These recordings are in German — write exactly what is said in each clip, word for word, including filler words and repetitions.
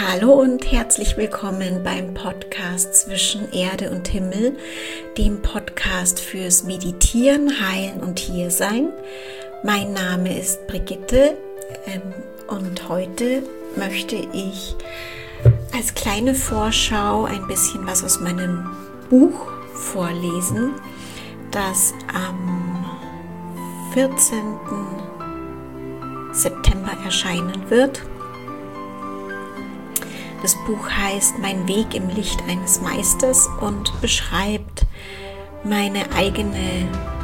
Hallo und herzlich willkommen beim Podcast Zwischen Erde und Himmel, dem Podcast fürs Meditieren, Heilen und Hiersein. Mein Name ist Brigitte ähm, und heute möchte ich als kleine Vorschau ein bisschen was aus meinem Buch vorlesen, das am vierzehnten September erscheinen wird. Das Buch heißt Mein Weg im Licht eines Meisters und beschreibt meine eigene,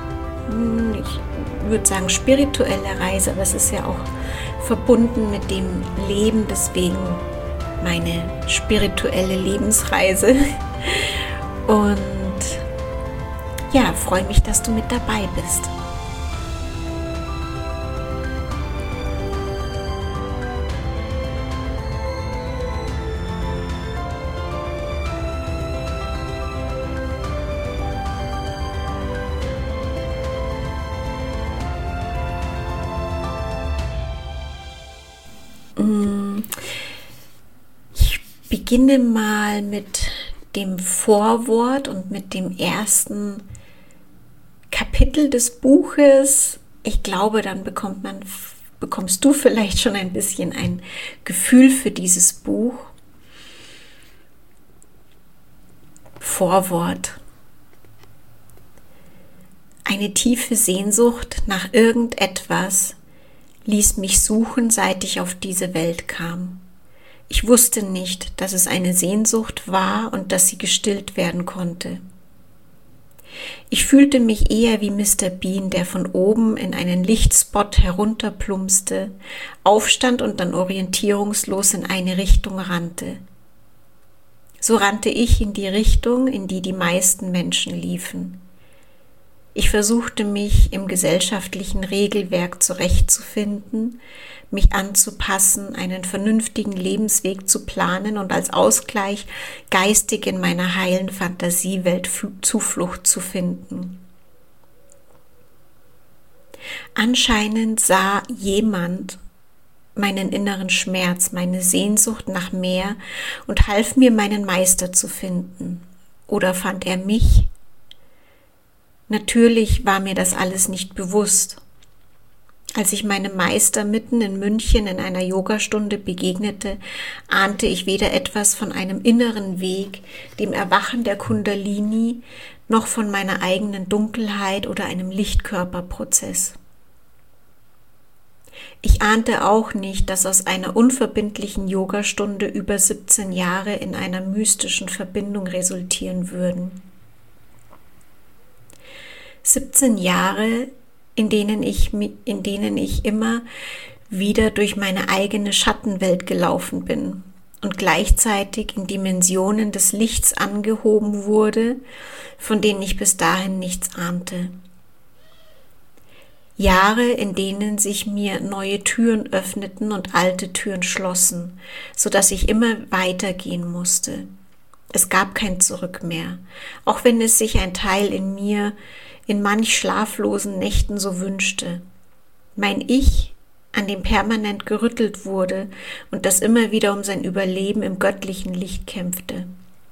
ich würde sagen spirituelle Reise, aber es ist ja auch verbunden mit dem Leben, deswegen meine spirituelle Lebensreise. Und ja, freue mich, dass du mit dabei bist. Ich beginne mal mit dem Vorwort und mit dem ersten Kapitel des Buches. Ich glaube, dann bekommt man, bekommst du vielleicht schon ein bisschen ein Gefühl für dieses Buch. Vorwort. Eine tiefe Sehnsucht nach irgendetwas ließ mich suchen, seit ich auf diese Welt kam. Ich wusste nicht, dass es eine Sehnsucht war und dass sie gestillt werden konnte. Ich fühlte mich eher wie Mister Bean, der von oben in einen Lichtspot herunterplumpste, aufstand und dann orientierungslos in eine Richtung rannte. So rannte ich in die Richtung, in die die meisten Menschen liefen. Ich versuchte mich im gesellschaftlichen Regelwerk zurechtzufinden, mich anzupassen, einen vernünftigen Lebensweg zu planen und als Ausgleich geistig in meiner heilen Fantasiewelt Zuflucht zu finden. Anscheinend sah jemand meinen inneren Schmerz, meine Sehnsucht nach mehr und half mir, meinen Meister zu finden. Oder fand er mich? Natürlich war mir das alles nicht bewusst. Als ich meinem Meister mitten in München in einer Yogastunde begegnete, ahnte ich weder etwas von einem inneren Weg, dem Erwachen der Kundalini, noch von meiner eigenen Dunkelheit oder einem Lichtkörperprozess. Ich ahnte auch nicht, dass aus einer unverbindlichen Yogastunde über siebzehn Jahre in einer mystischen Verbindung resultieren würden. siebzehn Jahre, in denen ich, in denen ich immer wieder durch meine eigene Schattenwelt gelaufen bin und gleichzeitig in Dimensionen des Lichts angehoben wurde, von denen ich bis dahin nichts ahnte. Jahre, in denen sich mir neue Türen öffneten und alte Türen schlossen, sodass ich immer weitergehen musste. Es gab kein Zurück mehr, auch wenn es sich ein Teil in mir in manch schlaflosen Nächten so wünschte. Mein Ich, an dem permanent gerüttelt wurde und das immer wieder um sein Überleben im göttlichen Licht kämpfte.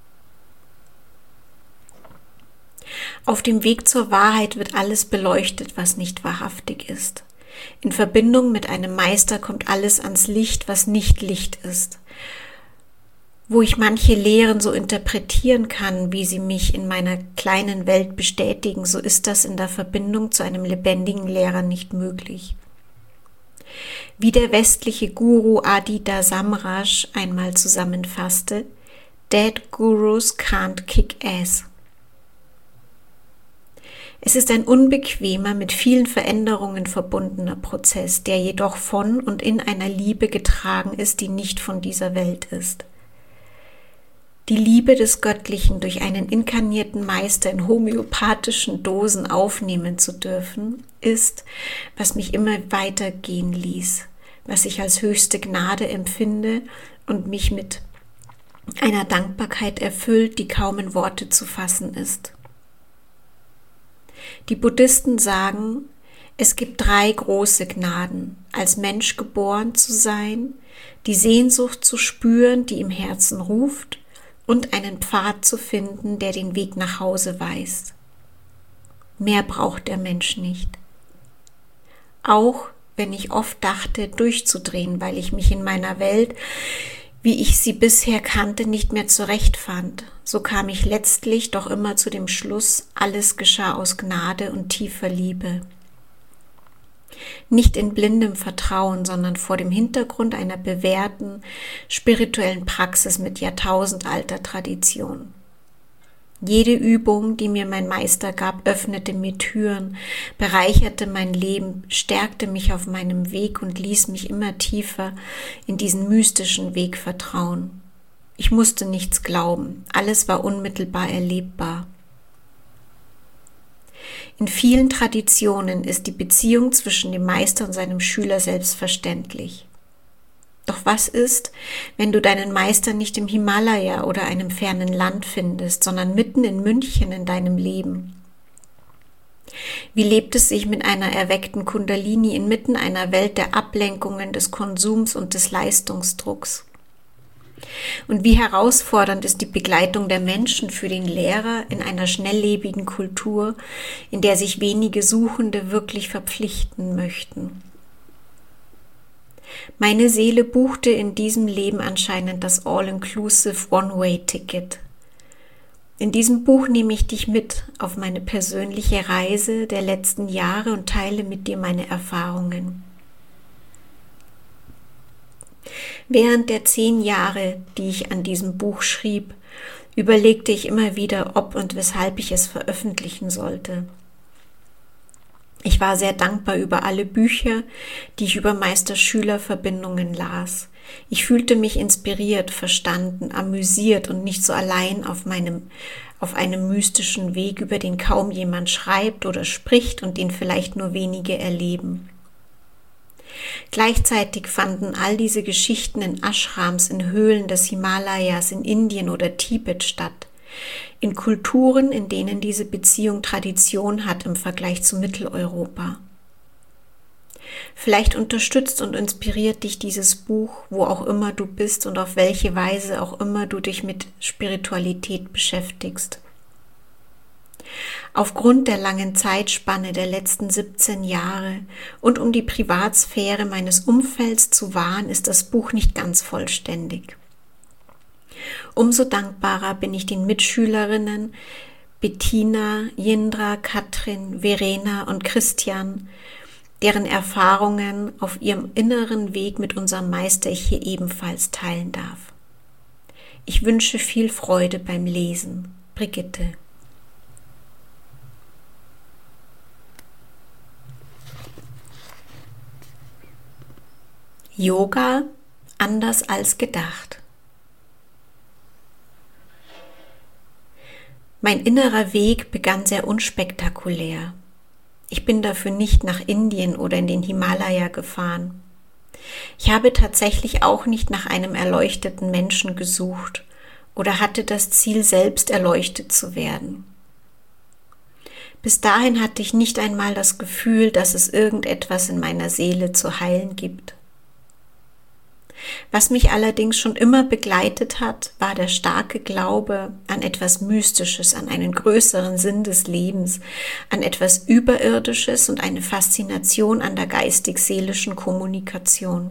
Auf dem Weg zur Wahrheit wird alles beleuchtet, was nicht wahrhaftig ist. In Verbindung mit einem Meister kommt alles ans Licht, was nicht Licht ist. Wo ich manche Lehren so interpretieren kann, wie sie mich in meiner kleinen Welt bestätigen, so ist das in der Verbindung zu einem lebendigen Lehrer nicht möglich. Wie der westliche Guru Aditya Samraj einmal zusammenfasste, Dead Gurus can't kick ass. Es ist ein unbequemer, mit vielen Veränderungen verbundener Prozess, der jedoch von und in einer Liebe getragen ist, die nicht von dieser Welt ist. Die Liebe des Göttlichen durch einen inkarnierten Meister in homöopathischen Dosen aufnehmen zu dürfen, ist, was mich immer weitergehen ließ, was ich als höchste Gnade empfinde und mich mit einer Dankbarkeit erfüllt, die kaum in Worte zu fassen ist. Die Buddhisten sagen, Es gibt drei große Gnaden: als Mensch geboren zu sein, die Sehnsucht zu spüren, die im Herzen ruft, und einen Pfad zu finden, der den Weg nach Hause weist. Mehr braucht der Mensch nicht. Auch wenn ich oft dachte, durchzudrehen, weil ich mich in meiner Welt, wie ich sie bisher kannte, nicht mehr zurechtfand, so kam ich letztlich doch immer zu dem Schluss, alles geschah aus Gnade und tiefer Liebe. Nicht in blindem Vertrauen, sondern vor dem Hintergrund einer bewährten, spirituellen Praxis mit jahrtausendalter Tradition. Jede Übung, die mir mein Meister gab, öffnete mir Türen, bereicherte mein Leben, stärkte mich auf meinem Weg und ließ mich immer tiefer in diesen mystischen Weg vertrauen. Ich musste nichts glauben, alles war unmittelbar erlebbar. In vielen Traditionen ist die Beziehung zwischen dem Meister und seinem Schüler selbstverständlich. Doch was ist, wenn du deinen Meister nicht im Himalaya oder einem fernen Land findest, sondern mitten in München in deinem Leben? Wie lebt es sich mit einer erweckten Kundalini inmitten einer Welt der Ablenkungen, des Konsums und des Leistungsdrucks? Und wie herausfordernd ist die Begleitung der Menschen für den Lehrer in einer schnelllebigen Kultur, in der sich wenige Suchende wirklich verpflichten möchten? Meine Seele buchte in diesem Leben anscheinend das All-Inclusive One-Way-Ticket. In diesem Buch nehme ich dich mit auf meine persönliche Reise der letzten Jahre und teile mit dir meine Erfahrungen. Während der zehn Jahre, die ich an diesem Buch schrieb, überlegte ich immer wieder, ob und weshalb ich es veröffentlichen sollte. Ich war sehr dankbar über alle Bücher, die ich über Meister-Schüler-Verbindungen las. Ich fühlte mich inspiriert, verstanden, amüsiert und nicht so allein auf meinem, auf einem mystischen Weg, über den kaum jemand schreibt oder spricht und den vielleicht nur wenige erleben. Gleichzeitig fanden all diese Geschichten in Ashrams, in Höhlen des Himalayas, in Indien oder Tibet statt. In Kulturen, in denen diese Beziehung Tradition hat im Vergleich zu Mitteleuropa. Vielleicht unterstützt und inspiriert dich dieses Buch, wo auch immer du bist und auf welche Weise auch immer du dich mit Spiritualität beschäftigst. Aufgrund der langen Zeitspanne der letzten siebzehn Jahre und um die Privatsphäre meines Umfelds zu wahren, ist das Buch nicht ganz vollständig. Umso dankbarer bin ich den Mitschülerinnen Bettina, Jindra, Katrin, Verena und Christian, deren Erfahrungen auf ihrem inneren Weg mit unserem Meister ich hier ebenfalls teilen darf. Ich wünsche viel Freude beim Lesen. Brigitte. Yoga anders als gedacht. Mein innerer Weg begann sehr unspektakulär. Ich bin dafür nicht nach Indien oder in den Himalaya gefahren. Ich habe tatsächlich auch nicht nach einem erleuchteten Menschen gesucht oder hatte das Ziel, selbst erleuchtet zu werden. Bis dahin hatte ich nicht einmal das Gefühl, dass es irgendetwas in meiner Seele zu heilen gibt. Was mich allerdings schon immer begleitet hat, war der starke Glaube an etwas Mystisches, an einen größeren Sinn des Lebens, an etwas Überirdisches und eine Faszination an der geistig-seelischen Kommunikation.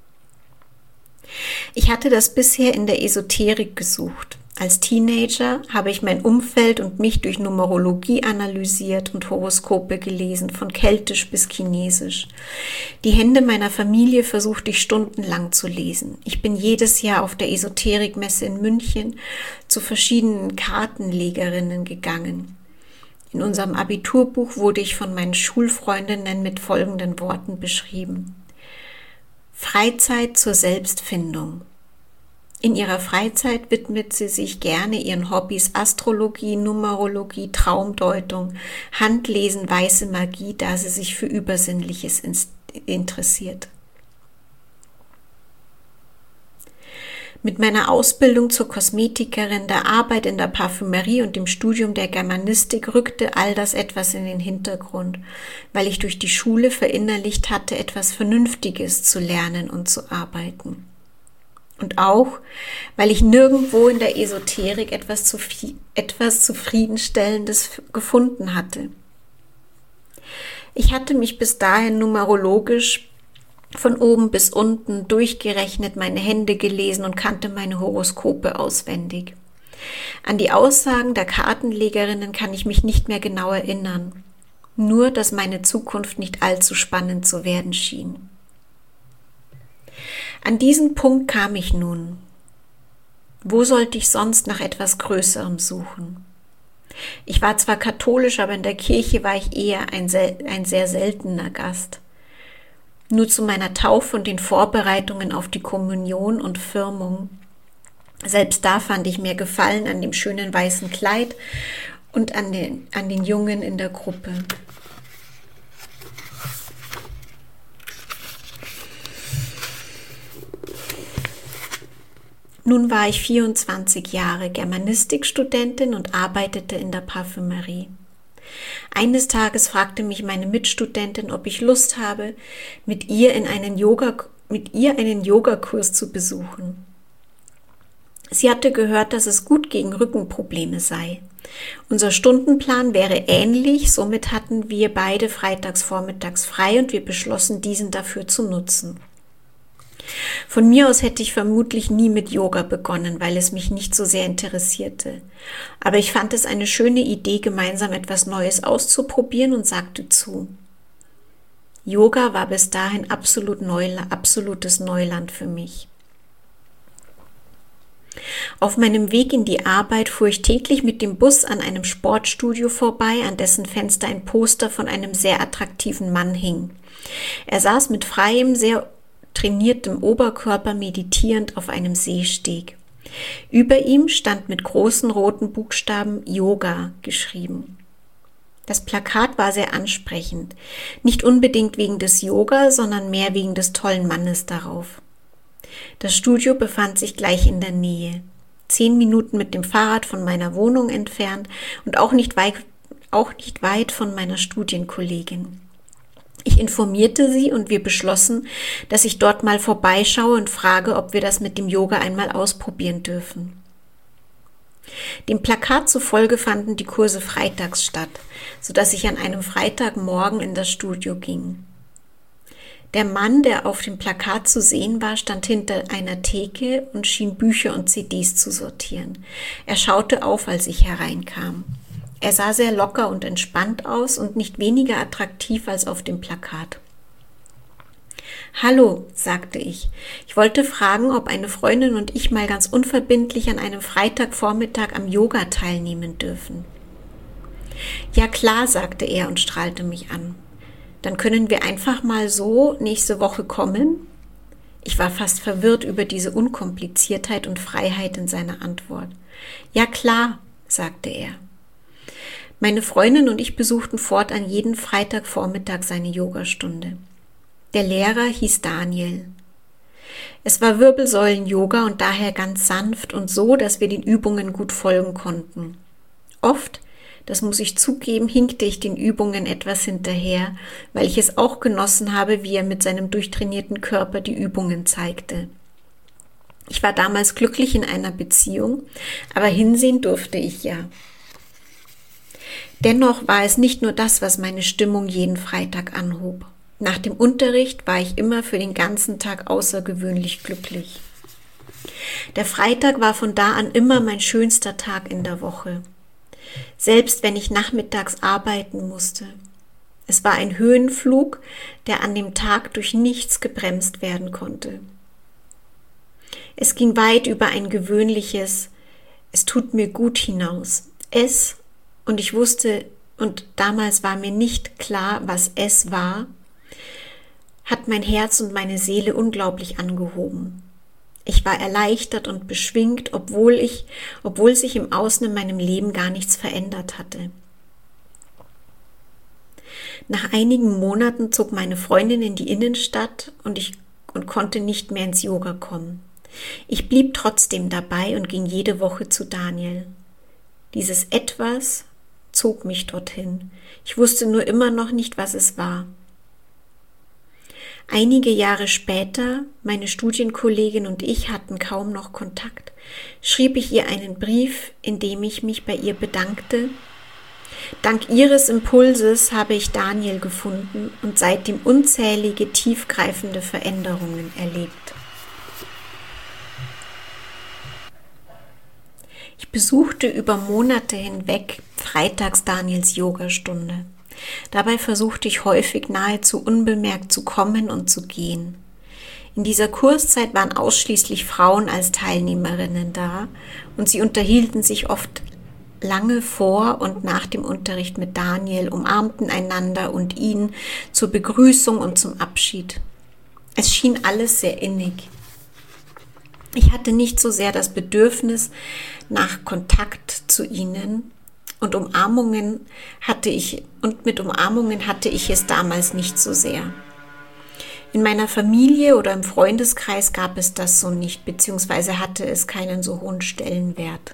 Ich hatte das bisher in der Esoterik gesucht. Als Teenager habe ich mein Umfeld und mich durch Numerologie analysiert und Horoskope gelesen, von Keltisch bis Chinesisch. Die Hände meiner Familie versuchte ich stundenlang zu lesen. Ich bin jedes Jahr auf der Esoterikmesse in München zu verschiedenen Kartenlegerinnen gegangen. In unserem Abiturbuch wurde ich von meinen Schulfreundinnen mit folgenden Worten beschrieben: Freizeit zur Selbstfindung. In ihrer Freizeit widmet sie sich gerne ihren Hobbys Astrologie, Numerologie, Traumdeutung, Handlesen, weiße Magie, da sie sich für Übersinnliches interessiert. Mit meiner Ausbildung zur Kosmetikerin, der Arbeit in der Parfümerie und dem Studium der Germanistik rückte all das etwas in den Hintergrund, weil ich durch die Schule verinnerlicht hatte, etwas Vernünftiges zu lernen und zu arbeiten. Und auch, weil ich nirgendwo in der Esoterik etwas, zu, etwas Zufriedenstellendes gefunden hatte. Ich hatte mich bis dahin numerologisch von oben bis unten durchgerechnet, meine Hände gelesen und kannte meine Horoskope auswendig. An die Aussagen der Kartenlegerinnen kann ich mich nicht mehr genau erinnern, nur dass meine Zukunft nicht allzu spannend zu werden schien. An diesen Punkt kam ich nun. Wo sollte ich sonst nach etwas Größerem suchen? Ich war zwar katholisch, aber in der Kirche war ich eher ein, ein sehr seltener Gast. Nur zu meiner Taufe und den Vorbereitungen auf die Kommunion und Firmung. Selbst da fand ich mir Gefallen an dem schönen weißen Kleid und an den, an den Jungen in der Gruppe. Nun war ich vierundzwanzig Jahre Germanistikstudentin und arbeitete in der Parfümerie. Eines Tages fragte mich meine Mitstudentin, ob ich Lust habe, mit ihr in einen Yoga, mit ihr einen Yogakurs zu besuchen. Sie hatte gehört, dass es gut gegen Rückenprobleme sei. Unser Stundenplan wäre ähnlich, somit hatten wir beide freitags vormittags frei und wir beschlossen, diesen dafür zu nutzen. Von mir aus hätte ich vermutlich nie mit Yoga begonnen, weil es mich nicht so sehr interessierte. Aber ich fand es eine schöne Idee, gemeinsam etwas Neues auszuprobieren und sagte zu. Yoga war bis dahin absolut Neuland, absolutes Neuland für mich. Auf meinem Weg in die Arbeit fuhr ich täglich mit dem Bus an einem Sportstudio vorbei, an dessen Fenster ein Poster von einem sehr attraktiven Mann hing. Er saß mit freiem, sehr trainiertem Oberkörper meditierend auf einem Seesteg. Über ihm stand mit großen roten Buchstaben Yoga geschrieben. Das Plakat war sehr ansprechend, nicht unbedingt wegen des Yoga, sondern mehr wegen des tollen Mannes darauf. Das Studio befand sich gleich in der Nähe, zehn Minuten mit dem Fahrrad von meiner Wohnung entfernt und auch nicht weit, auch nicht weit von meiner Studienkollegin. Ich informierte sie und wir beschlossen, dass ich dort mal vorbeischaue und frage, ob wir das mit dem Yoga einmal ausprobieren dürfen. Dem Plakat zufolge fanden die Kurse freitags statt, sodass ich an einem Freitagmorgen in das Studio ging. Der Mann, der auf dem Plakat zu sehen war, stand hinter einer Theke und schien Bücher und C Ds zu sortieren. Er schaute auf, als ich hereinkam. Er sah sehr locker und entspannt aus und nicht weniger attraktiv als auf dem Plakat. »Hallo«, sagte ich. Ich wollte fragen, ob eine Freundin und ich mal ganz unverbindlich an einem Freitagvormittag am Yoga teilnehmen dürfen. »Ja klar«, sagte er und strahlte mich an. »Dann können wir einfach mal so nächste Woche kommen?« Ich war fast verwirrt über diese Unkompliziertheit und Freiheit in seiner Antwort. »Ja klar«, sagte er. Meine Freundin und ich besuchten fortan jeden Freitagvormittag seine Yogastunde. Der Lehrer hieß Daniel. Es war Wirbelsäulen-Yoga und daher ganz sanft und so, dass wir den Übungen gut folgen konnten. Oft, das muss ich zugeben, hinkte ich den Übungen etwas hinterher, weil ich es auch genossen habe, wie er mit seinem durchtrainierten Körper die Übungen zeigte. Ich war damals glücklich in einer Beziehung, aber hinsehen durfte ich ja. Dennoch war es nicht nur das, was meine Stimmung jeden Freitag anhob. Nach dem Unterricht war ich immer für den ganzen Tag außergewöhnlich glücklich. Der Freitag war von da an immer mein schönster Tag in der Woche. Selbst wenn ich nachmittags arbeiten musste. Es war ein Höhenflug, der an dem Tag durch nichts gebremst werden konnte. Es ging weit über ein gewöhnliches „Es tut mir gut“ hinaus. Es Und ich wusste, und damals war mir nicht klar, was es war, hat mein Herz und meine Seele unglaublich angehoben. Ich war erleichtert und beschwingt, obwohl ich, obwohl sich im Außen in meinem Leben gar nichts verändert hatte. Nach einigen Monaten zog meine Freundin in die Innenstadt und ich und konnte nicht mehr ins Yoga kommen. Ich blieb trotzdem dabei und ging jede Woche zu Daniel. Dieses Etwas zog mich dorthin. Ich wusste nur immer noch nicht, was es war. Einige Jahre später, meine Studienkollegin und ich hatten kaum noch Kontakt, schrieb ich ihr einen Brief, in dem ich mich bei ihr bedankte. Dank ihres Impulses habe ich Daniel gefunden und seitdem unzählige tiefgreifende Veränderungen erlebt. Ich besuchte über Monate hinweg freitags Daniels Yogastunde. Dabei versuchte ich häufig nahezu unbemerkt zu kommen und zu gehen. In dieser Kurszeit waren ausschließlich Frauen als Teilnehmerinnen da und sie unterhielten sich oft lange vor und nach dem Unterricht mit Daniel, umarmten einander und ihn zur Begrüßung und zum Abschied. Es schien alles sehr innig. Ich hatte nicht so sehr das Bedürfnis nach Kontakt zu ihnen und Umarmungen hatte ich und mit Umarmungen hatte ich es damals nicht so sehr. In meiner Familie oder im Freundeskreis gab es das so nicht, beziehungsweise hatte es keinen so hohen Stellenwert.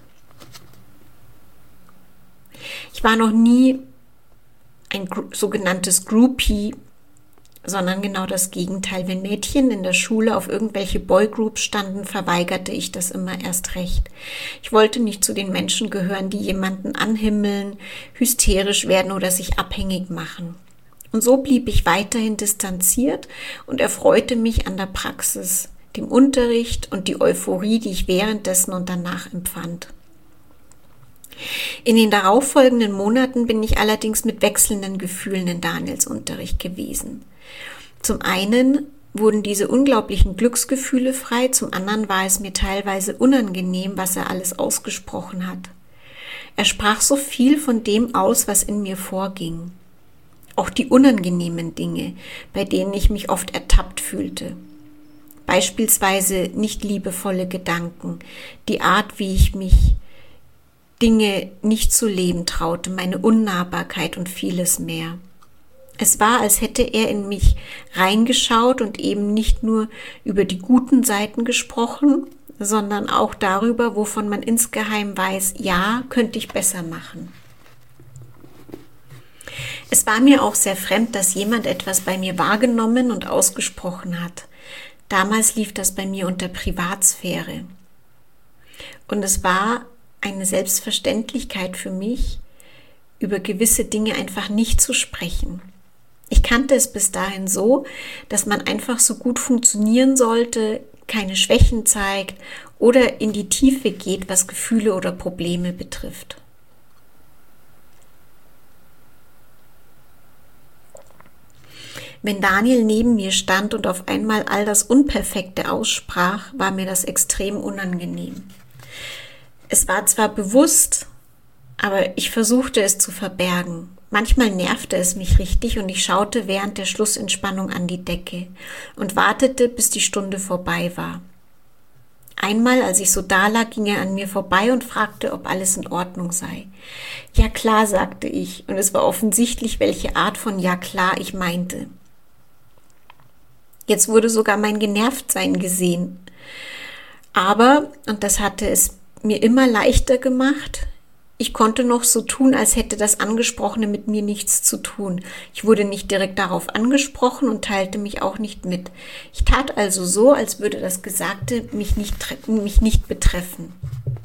Ich war noch nie ein sogenanntes Groupie, sondern genau das Gegenteil. Wenn Mädchen in der Schule auf irgendwelche Boygroups standen, verweigerte ich das immer erst recht. Ich wollte nicht zu den Menschen gehören, die jemanden anhimmeln, hysterisch werden oder sich abhängig machen. Und so blieb ich weiterhin distanziert und erfreute mich an der Praxis, dem Unterricht und die Euphorie, die ich währenddessen und danach empfand. In den darauffolgenden Monaten bin ich allerdings mit wechselnden Gefühlen in Daniels Unterricht gewesen. Zum einen wurden diese unglaublichen Glücksgefühle frei, zum anderen war es mir teilweise unangenehm, was er alles ausgesprochen hat. Er sprach so viel von dem aus, was in mir vorging. Auch die unangenehmen Dinge, bei denen ich mich oft ertappt fühlte. Beispielsweise nicht liebevolle Gedanken, die Art, wie ich mich Dinge nicht zu leben traute, meine Unnahbarkeit und vieles mehr. Es war, als hätte er in mich reingeschaut und eben nicht nur über die guten Seiten gesprochen, sondern auch darüber, wovon man insgeheim weiß, ja, könnte ich besser machen. Es war mir auch sehr fremd, dass jemand etwas bei mir wahrgenommen und ausgesprochen hat. Damals lief das bei mir unter Privatsphäre. Und es war eine Selbstverständlichkeit für mich, über gewisse Dinge einfach nicht zu sprechen. Ich kannte es bis dahin so, dass man einfach so gut funktionieren sollte, keine Schwächen zeigt oder in die Tiefe geht, was Gefühle oder Probleme betrifft. Wenn Daniel neben mir stand und auf einmal all das Unperfekte aussprach, war mir das extrem unangenehm. Es war zwar bewusst, aber ich versuchte es zu verbergen. Manchmal nervte es mich richtig und ich schaute während der Schlussentspannung an die Decke und wartete, bis die Stunde vorbei war. Einmal, als ich so dalag, ging er an mir vorbei und fragte, ob alles in Ordnung sei. Ja klar, sagte ich, und es war offensichtlich, welche Art von ja klar ich meinte. Jetzt wurde sogar mein Genervtsein gesehen. Aber, und das hatte es mir immer leichter gemacht, ich konnte noch so tun, als hätte das Angesprochene mit mir nichts zu tun. Ich wurde nicht direkt darauf angesprochen und teilte mich auch nicht mit. Ich tat also so, als würde das Gesagte mich nicht, mich nicht betreffen.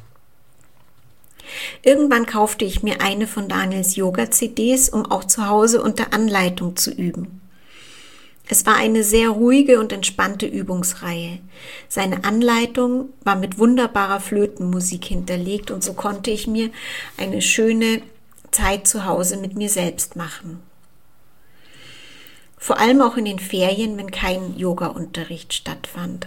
Irgendwann kaufte ich mir eine von Daniels Yoga-C Ds, um auch zu Hause unter Anleitung zu üben. Es war eine sehr ruhige und entspannte Übungsreihe. Seine Anleitung war mit wunderbarer Flötenmusik hinterlegt und so konnte ich mir eine schöne Zeit zu Hause mit mir selbst machen. Vor allem auch in den Ferien, wenn kein Yoga-Unterricht stattfand.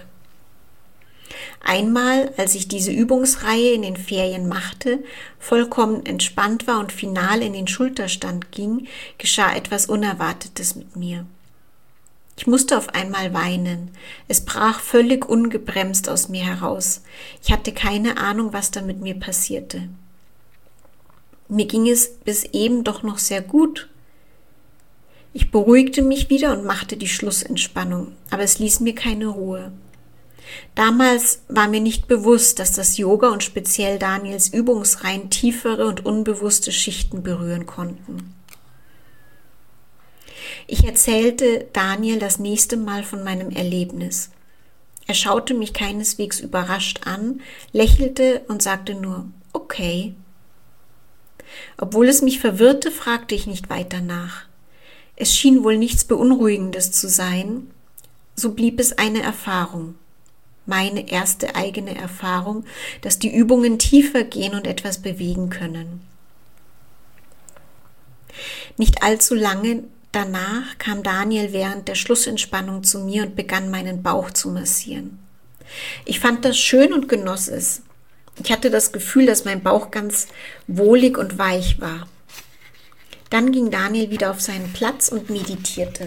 Einmal, als ich diese Übungsreihe in den Ferien machte, vollkommen entspannt war und final in den Schulterstand ging, geschah etwas Unerwartetes mit mir. Ich musste auf einmal weinen. Es brach völlig ungebremst aus mir heraus. Ich hatte keine Ahnung, was da mit mir passierte. Mir ging es bis eben doch noch sehr gut. Ich beruhigte mich wieder und machte die Schlussentspannung, aber es ließ mir keine Ruhe. Damals war mir nicht bewusst, dass das Yoga und speziell Daniels Übungsreihen tiefere und unbewusste Schichten berühren konnten. Ich erzählte Daniel das nächste Mal von meinem Erlebnis. Er schaute mich keineswegs überrascht an, lächelte und sagte nur, okay. Obwohl es mich verwirrte, fragte ich nicht weiter nach. Es schien wohl nichts Beunruhigendes zu sein, so blieb es eine Erfahrung. Meine erste eigene Erfahrung, dass die Übungen tiefer gehen und etwas bewegen können. Nicht allzu lange danach kam Daniel während der Schlussentspannung zu mir und begann meinen Bauch zu massieren. Ich fand das schön und genoss es. Ich hatte das Gefühl, dass mein Bauch ganz wohlig und weich war. Dann ging Daniel wieder auf seinen Platz und meditierte.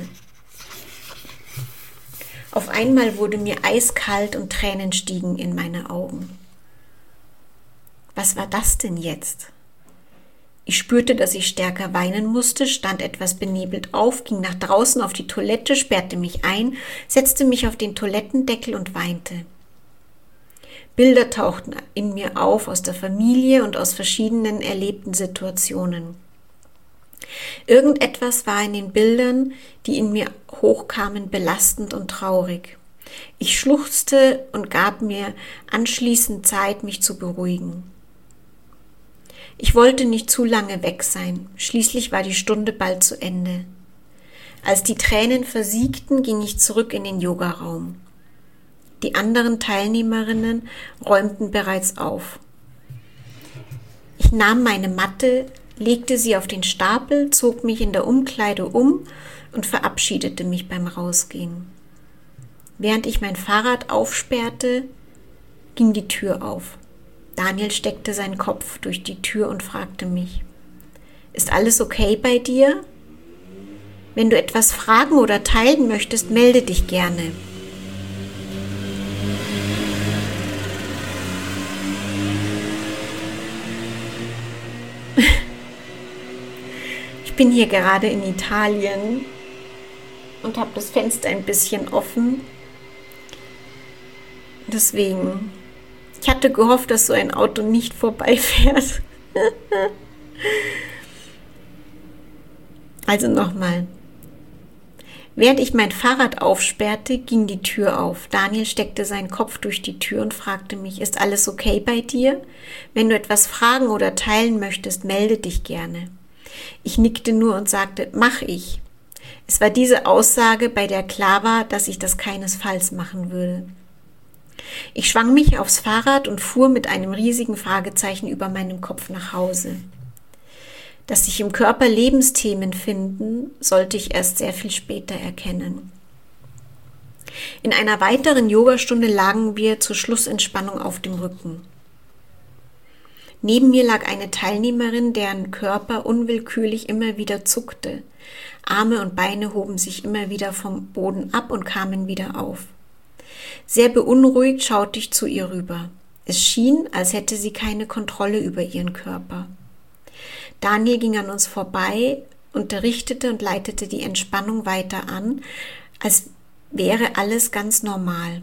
Auf einmal wurde mir eiskalt und Tränen stiegen in meine Augen. Was war das denn jetzt? Ich spürte, dass ich stärker weinen musste, stand etwas benebelt auf, ging nach draußen auf die Toilette, sperrte mich ein, setzte mich auf den Toilettendeckel und weinte. Bilder tauchten in mir auf aus der Familie und aus verschiedenen erlebten Situationen. Irgendetwas war in den Bildern, die in mir hochkamen, belastend und traurig. Ich schluchzte und gab mir anschließend Zeit, mich zu beruhigen. Ich wollte nicht zu lange weg sein, schließlich war die Stunde bald zu Ende. Als die Tränen versiegten, ging ich zurück in den Yogaraum. Die anderen Teilnehmerinnen räumten bereits auf. Ich nahm meine Matte, legte sie auf den Stapel, zog mich in der Umkleide um und verabschiedete mich beim Rausgehen. Während ich mein Fahrrad aufsperrte, ging die Tür auf. Daniel steckte seinen Kopf durch die Tür und fragte mich, ist alles okay bei dir? Wenn du etwas fragen oder teilen möchtest, melde dich gerne. Ich bin hier gerade in Italien und habe das Fenster ein bisschen offen. Deswegen, ich hatte gehofft, dass so ein Auto nicht vorbeifährt. Also nochmal. Während ich mein Fahrrad aufsperrte, ging die Tür auf. Daniel steckte seinen Kopf durch die Tür und fragte mich, ist alles okay bei dir? Wenn du etwas fragen oder teilen möchtest, melde dich gerne. Ich nickte nur und sagte, mach ich. Es war diese Aussage, bei der klar war, dass ich das keinesfalls machen würde. Ich schwang mich aufs Fahrrad und fuhr mit einem riesigen Fragezeichen über meinem Kopf nach Hause. Dass sich im Körper Lebensthemen finden, sollte ich erst sehr viel später erkennen. In einer weiteren Yogastunde lagen wir zur Schlussentspannung auf dem Rücken. Neben mir lag eine Teilnehmerin, deren Körper unwillkürlich immer wieder zuckte. Arme und Beine hoben sich immer wieder vom Boden ab und kamen wieder auf. Sehr beunruhigt schaute ich zu ihr rüber. Es schien, als hätte sie keine Kontrolle über ihren Körper. Daniel ging an uns vorbei, unterrichtete und leitete die Entspannung weiter an, als wäre alles ganz normal.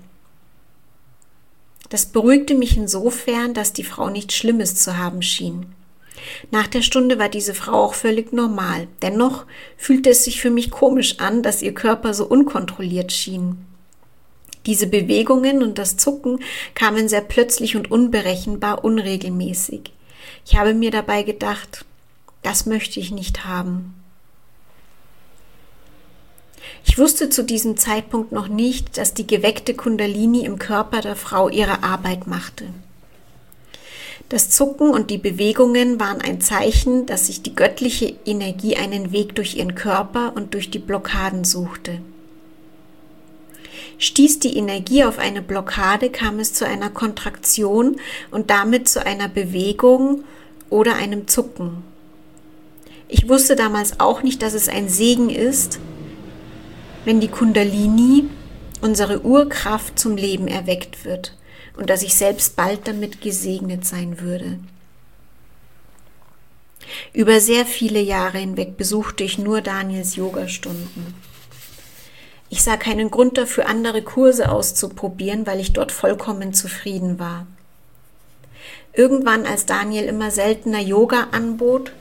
Das beruhigte mich insofern, dass die Frau nichts Schlimmes zu haben schien. Nach der Stunde war diese Frau auch völlig normal. Dennoch fühlte es sich für mich komisch an, dass ihr Körper so unkontrolliert schien. Diese Bewegungen und das Zucken kamen sehr plötzlich und unberechenbar, unregelmäßig. Ich habe mir dabei gedacht, das möchte ich nicht haben. Ich wusste zu diesem Zeitpunkt noch nicht, dass die geweckte Kundalini im Körper der Frau ihre Arbeit machte. Das Zucken und die Bewegungen waren ein Zeichen, dass sich die göttliche Energie einen Weg durch ihren Körper und durch die Blockaden suchte. Stieß die Energie auf eine Blockade, kam es zu einer Kontraktion und damit zu einer Bewegung oder einem Zucken. Ich wusste damals auch nicht, dass es ein Segen ist, wenn die Kundalini, unsere Urkraft, zum Leben erweckt wird und dass ich selbst bald damit gesegnet sein würde. Über sehr viele Jahre hinweg besuchte ich nur Daniels Yogastunden. Ich sah keinen Grund dafür, andere Kurse auszuprobieren, weil ich dort vollkommen zufrieden war. Irgendwann, als Daniel immer seltener Yoga anbot,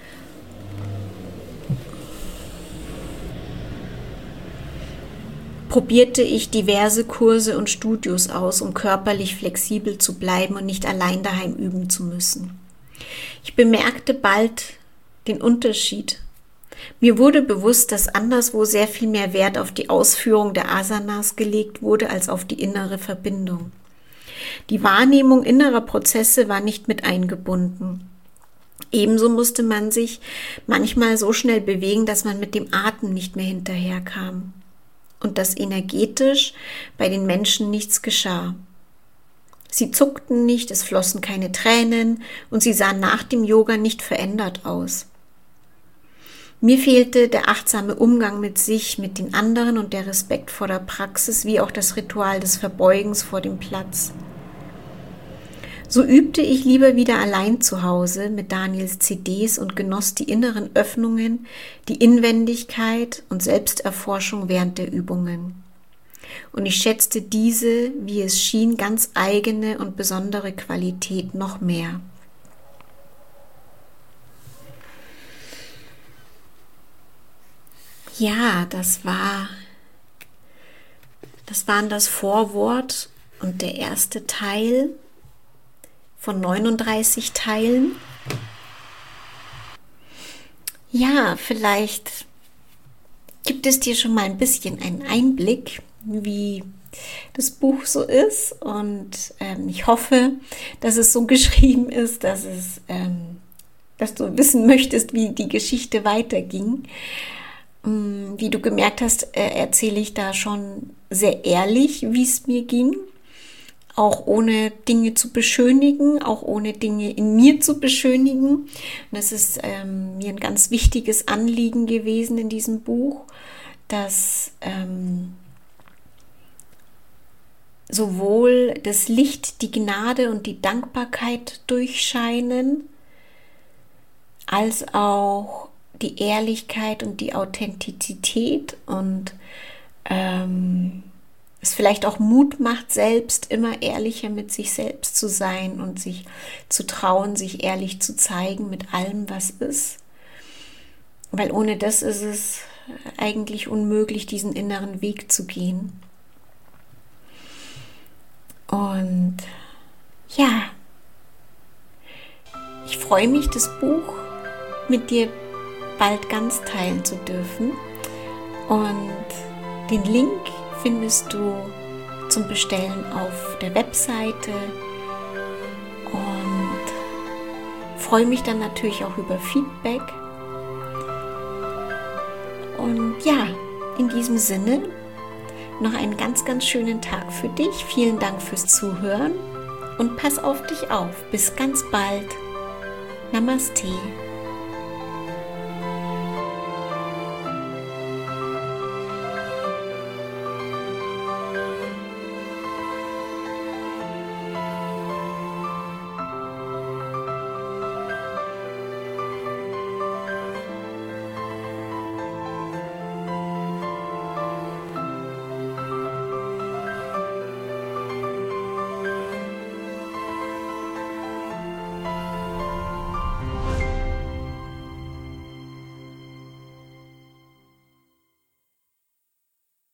probierte ich diverse Kurse und Studios aus, um körperlich flexibel zu bleiben und nicht allein daheim üben zu müssen. Ich bemerkte bald den Unterschied. Mir wurde bewusst, dass anderswo sehr viel mehr Wert auf die Ausführung der Asanas gelegt wurde, als auf die innere Verbindung. Die Wahrnehmung innerer Prozesse war nicht mit eingebunden. Ebenso musste man sich manchmal so schnell bewegen, dass man mit dem Atem nicht mehr hinterherkam. Und dass energetisch bei den Menschen nichts geschah. Sie zuckten nicht, es flossen keine Tränen und sie sahen nach dem Yoga nicht verändert aus. Mir fehlte der achtsame Umgang mit sich, mit den anderen und der Respekt vor der Praxis, wie auch das Ritual des Verbeugens vor dem Platz. So übte ich lieber wieder allein zu Hause mit Daniels C Ds und genoss die inneren Öffnungen, die Inwendigkeit und Selbsterforschung während der Übungen. Und ich schätzte diese, wie es schien, ganz eigene und besondere Qualität noch mehr. Ja, das war, das waren das Vorwort und der erste Teil von neununddreißig Teilen. Ja, vielleicht gibt es dir schon mal ein bisschen einen Einblick, wie das Buch so ist. Und ähm, ich hoffe, dass es so geschrieben ist, dass es, ähm, dass du wissen möchtest, wie die Geschichte weiterging. Ähm, wie du gemerkt hast, äh, erzähle ich da schon sehr ehrlich, wie es mir ging. Auch ohne Dinge zu beschönigen, auch ohne Dinge in mir zu beschönigen. Und das ist ähm, mir ein ganz wichtiges Anliegen gewesen in diesem Buch, dass ähm, sowohl das Licht, die Gnade und die Dankbarkeit durchscheinen, als auch die Ehrlichkeit und die Authentizität und ähm, es vielleicht auch Mut macht, selbst immer ehrlicher mit sich selbst zu sein und sich zu trauen, sich ehrlich zu zeigen mit allem, was ist. Weil ohne das ist es eigentlich unmöglich, diesen inneren Weg zu gehen. Und ja, ich freue mich, das Buch mit dir bald ganz teilen zu dürfen. Und den Link findest du zum Bestellen auf der Webseite und freue mich dann natürlich auch über Feedback. Und ja, in diesem Sinne noch einen ganz, ganz schönen Tag für dich. Vielen Dank fürs Zuhören und pass auf dich auf. Bis ganz bald. Namaste.